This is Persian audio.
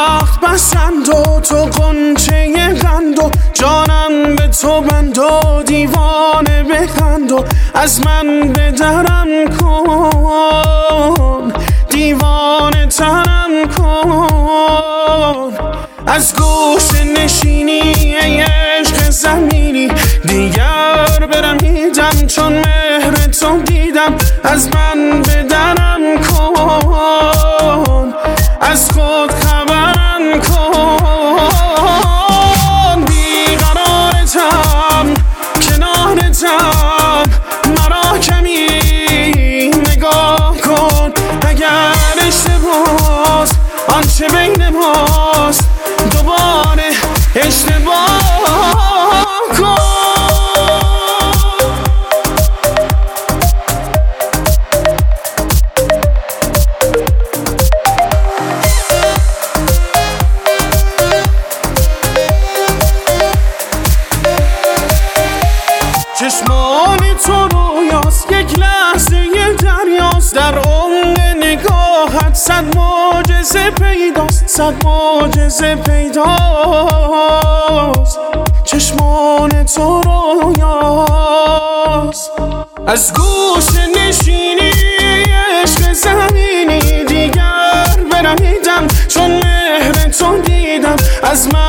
بخت بسند و تو غنچه قند و جانم به تو بند و دیوانه بخند و از من به درم کن، دیوانه ترم کن. از گوش نشینی عشق زمینی دیگر برمیدم، چون مهر تو دیدم از من به درم کن، از خود خبرم کن. بیقرارتم کنارتم، مرا کمی نگاه کن. اگر اشتباس آنچه بین ماست دوباره اشتباه کن. چشمان تو رویاست، یک لحظه دریاست، در عمق نگاهت صد معجزه پیداست، صد معجزه پیداست. چشمان تو رویاست، از گوش نشینی عشق زمینی دیگر برمیدم، چون مهر تو دیدم از من